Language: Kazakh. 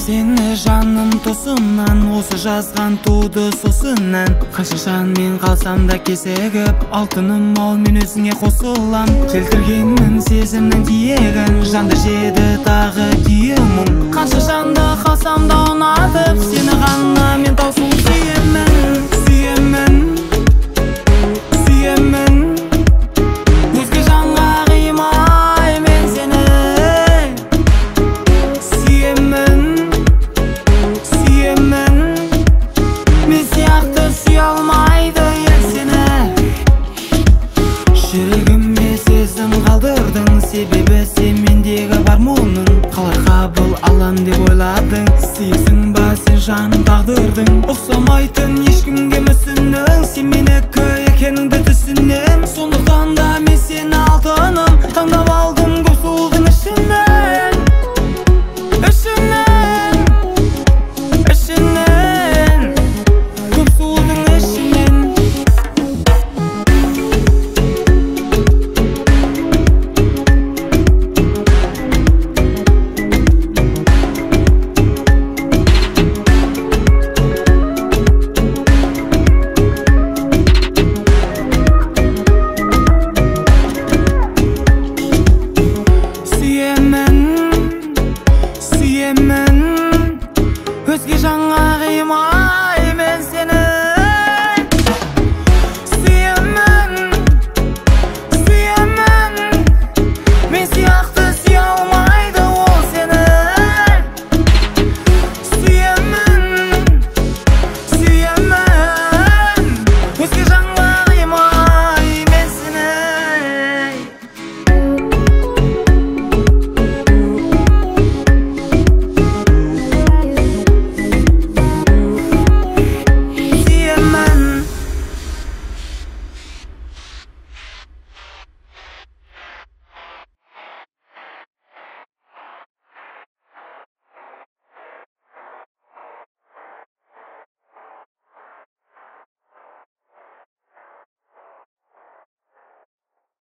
сені жаным тосыннан, осы жазған туды сосыннан. Қашашан мен қалсам да кесегіп, алтыным ау мен өзіңе қосылам. Келтіргенмін сезімнің тиегін, жанды жеді тағы күйемің. Қанша жанды қалсам да ұнатып, сені ғана мен таусыл сүйемін, сүйемін, сүйемін. Өзге жанға қимай мен сені сүйемін, сүйемін. Мен сияқты сүйе алмайды ел сені. Жүрегіме сезім қалдырдың, себебі сен мендегі бар мұның. Қалай қабыл алам деп ойладың, сүйесің ба сен жаным тағдырдың. Ұқсамайтын ешкімге мүсінің, сен менікі екеніңді түсінем. Сондықтан да мен сені алтыным таңдап алдым.